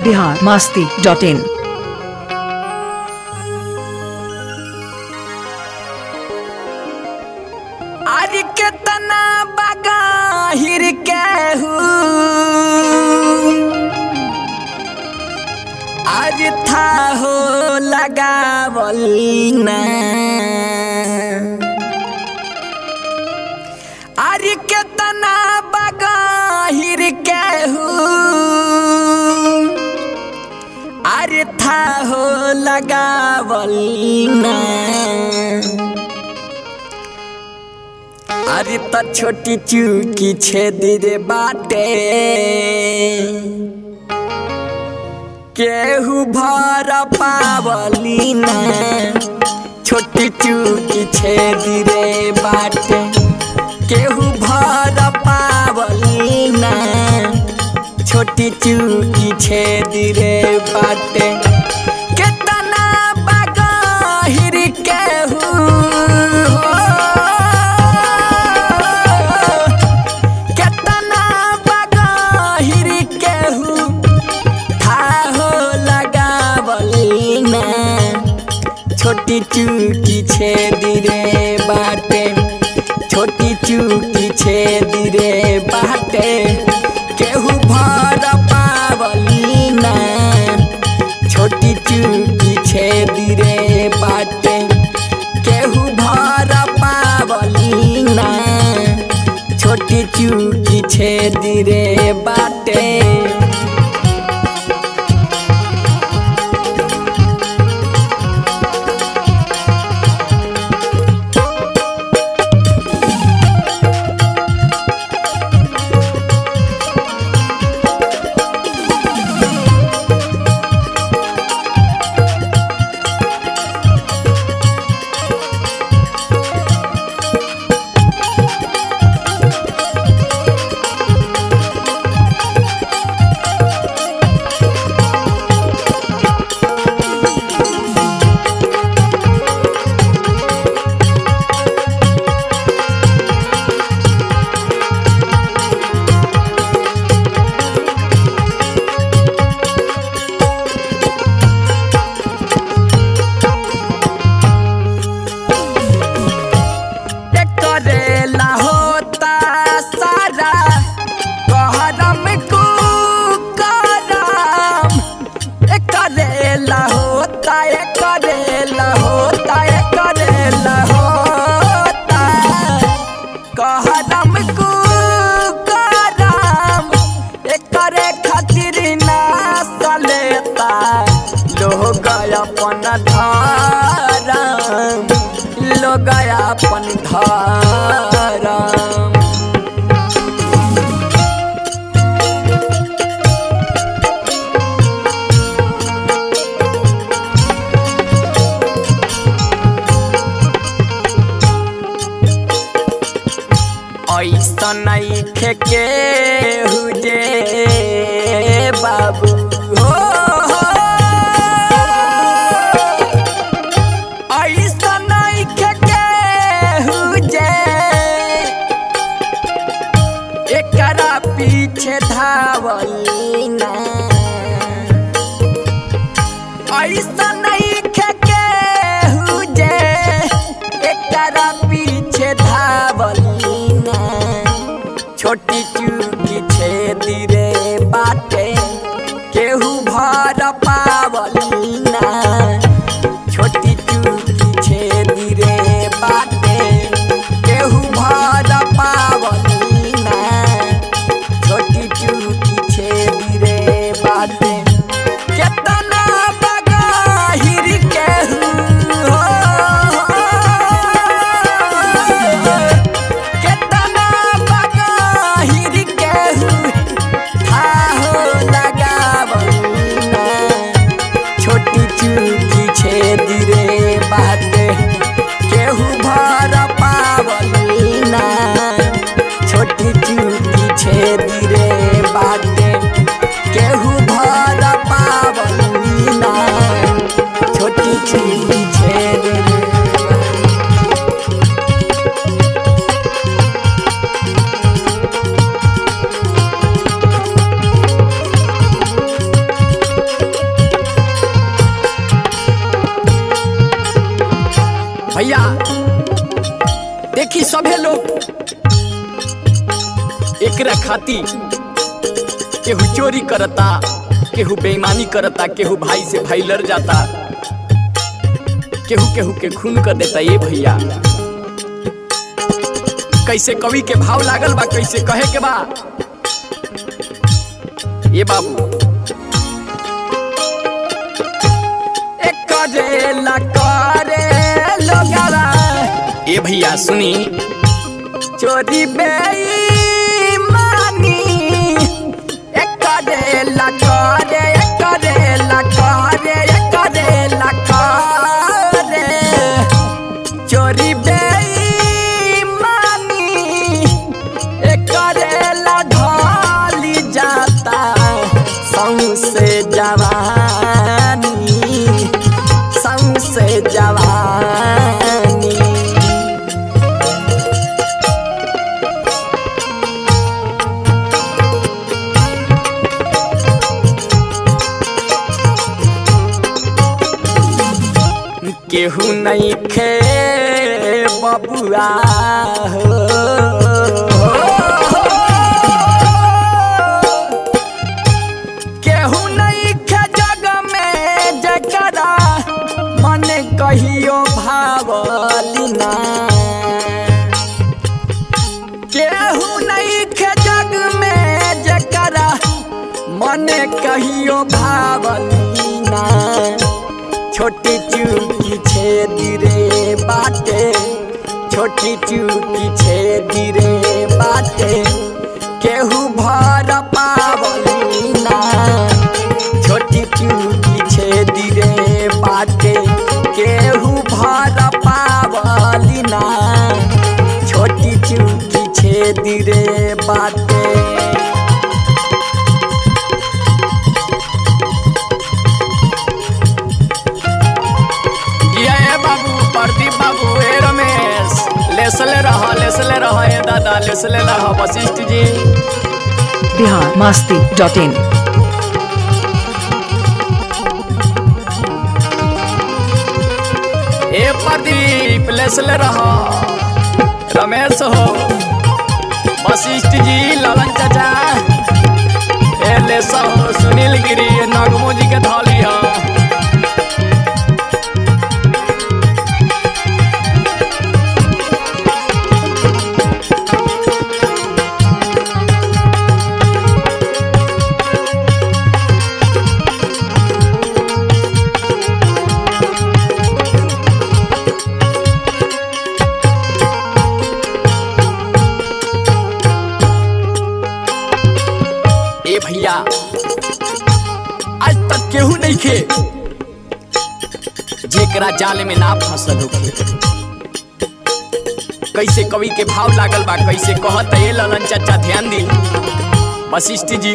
biharmasti.in। आज केतना बगाहिर केहू आज था हो लगावल ना आज केतना बगाहिर केहू आज था हो लगावल ना अरे त छोटी चूकी छेदी रे बाटे केहू भर पावली ना छोटी चूकी छेदी रे बाटे केहू भर पावली ना छोटी चूकी छेदी रे बाटे केतना बगाहिर केहू छोटी चूकी छेदी रे बाटे छोटी चूकी छेदी रे बाटे केहू भर पावली ना छोटी चूकी छेदी रे बाटे केहू भर पावली ना छोटी चूकी छेदी रे बाटे अपन धरम लोग अपन धरम ऐसा नहीं खेके हुजे बाबू हो ऐसा नहीं खेके हुजे एकरा पीछे धावली ना ऐसा नहीं खेके हुजे एकरा पीछे धावली ना छोटी चूकी छेदी रे बाटे केहू भर पावली ना छोटी चूकी छेदी रे बाटे केहू भर पावली ना छोटी चूकी छेदी रे बाटे केतना बगाहिर केहू केतना बगाहिर केहू था हो लगावली ना छोटी चूकी छेदी रे बाटे केहू भर पावली ना छोटी चूकी छेदी रे बाटे केहू भर पावली ना छोटी चूकी छेदी रे भैया देखी सभे लोग एकरा खाती केहू चोरी करता, केहू बेईमानी करता, केहू भाई से भाई लड़ जाता, केहू केहू के खून कर देता। ये भैया कैसे कवि के भाव लागल बा, कैसे कहे के बा ये बाबू। करेला करे लोगारा ये भैया सुनी, चोरी बेईमानी करेला करे, करेला करे, करेला करे, चोरी बेईमानी करेला ढाली जाता सौंसे जवानी, सौंसे जवानी। केहू नहीं खे बबुआ हो, केहू नहीं खे जग में जकरा मन कहियो भावलिना, केहू नहीं खे जग में जकरा मन कहियो भावलिना। छोटी चूकी छेदी रे बाटे, छोटी चूकी छेदी रे बाटे, केहू भर पावलिना। छोटी चूकी छेदी रे बाटे, केहू भर पावलिना। छोटी चूकी छेदी रे बाटे। प्रदीप बाबू ए रमेश लेसले रहा ये दादा लेसले रहा वशिष्ठ जी। biharmasti.in ए प्रदीप लेसले रहा, रमेश हो, वशिष्ठ जी, ललन चाचा ए लेसा हो, सुनील गिरी नागमो जी के थाली है। भैया आज तक केहू नहीं खे जेकरा जाल में ना फंसल होखे। कैसे कवि के भाव लागल बा, कैसे कहत ये ललन चाचा ध्यान दी वशिष्ठ जी।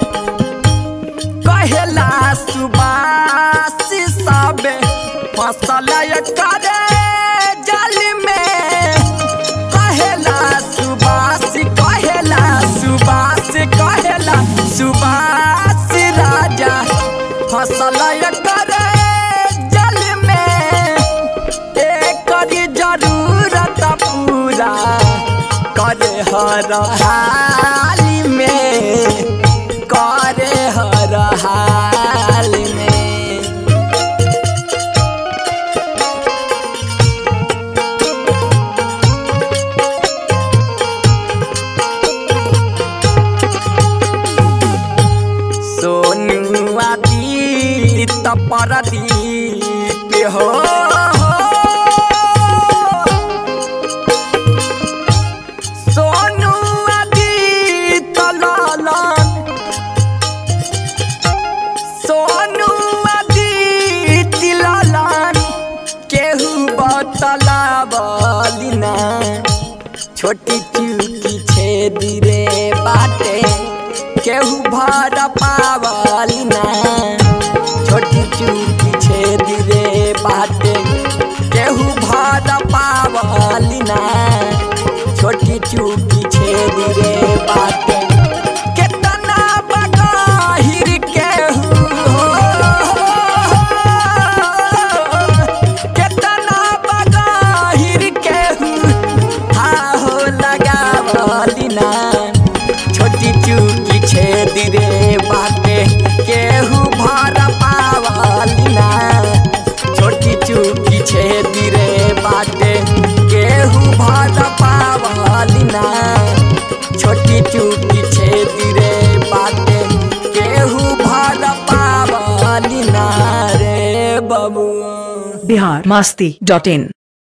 कहेला सुबास सबे फसल करे जाल में, कहेला सुबास, कहेला सुबास, कहेला सुबास राजा फसल करे जल में, एक जरूरत पूरा करे हर हाल में, करे हर हाल में। परदीप हो, सोनू आदित लालन, सोनू आदित लालन, केहू बतलावलिना। छोटी चूकी छेदी रे बाटे, केहू भर पावलिना। छोटी चूकी छेदी रे बाटे, केहू भर पावलिना। छोटी चूकी छेदी रे बाटे, केतना बगाहिर केहू हो, केतना बगाहिर बिहार मस्ती.in